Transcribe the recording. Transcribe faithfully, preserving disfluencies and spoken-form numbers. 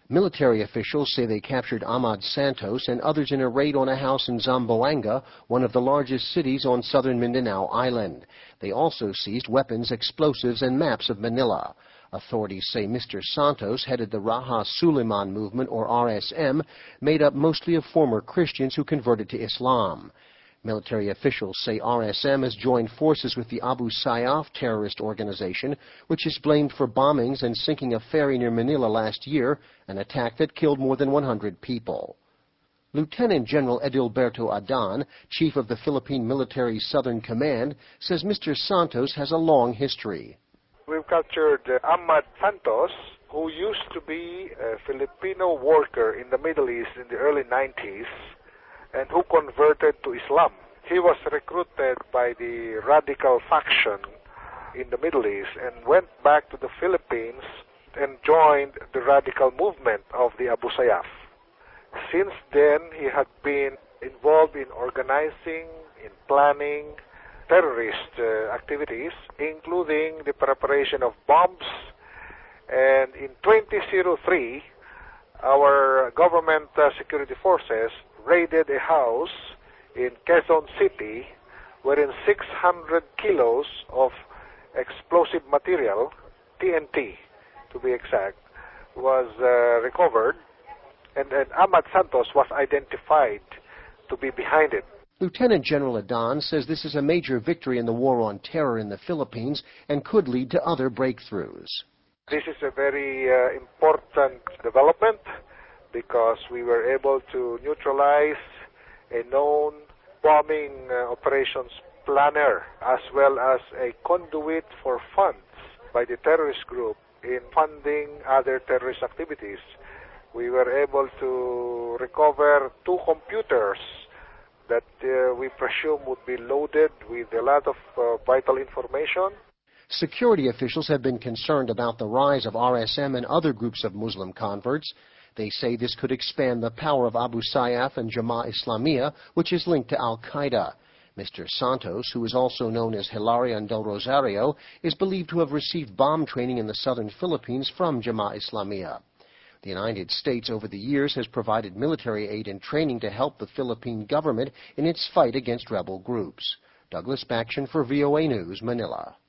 Military officials say they captured Ahmad Santos and others in a raid on a house in Zamboanga, one of the largest cities on southern Mindanao Island. They also seized weapons, explosives, and maps of Manila. Authorities say Mister Santos headed the Raja Suleiman movement, or R S M, made up mostly of former Christians who converted to Islam. Military officials say R S M has joined forces with the Abu Sayyaf terrorist organization, which is blamed for bombings and sinking a ferry near Manila last year, an attack that killed more than one hundred people. Lieutenant General Edilberto Adan, chief of the Philippine Military Southern Command, says Mister Santos has a long history. We've captured uh, Ahmad Santos, who used to be a Filipino worker in the Middle East in the early nineties, and who converted to Islam. He was recruited by the radical faction in the Middle East and went back to the Philippines and joined the radical movement of the Abu Sayyaf. Since then, he had been involved in organizing, in planning terrorist uh, activities, including the preparation of bombs. And in twenty oh three, our government uh, security forces raided a house in Quezon City wherein six hundred kilos of explosive material, T N T to be exact, was uh, recovered, and, and Ahmad Santos was identified to be behind it. Lieutenant General Adan says this is a major victory in the war on terror in the Philippines and could lead to other breakthroughs. This is a very uh, important development, because we were able to neutralize a known bombing uh, operations planner, as well as a conduit for funds by the terrorist group in funding other terrorist activities. We were able to recover two computers that uh, we presume would be loaded with a lot of uh, vital information. Security officials have been concerned about the rise of R S M and other groups of Muslim converts. They say this could expand the power of Abu Sayyaf and Jamaah Islamiyah, which is linked to Al-Qaeda. Mister Santos, who is also known as Hilarion del Rosario, is believed to have received bomb training in the southern Philippines from Jamaah Islamiyah. The United States over the years has provided military aid and training to help the Philippine government in its fight against rebel groups. Douglas Baction for V O A News, Manila.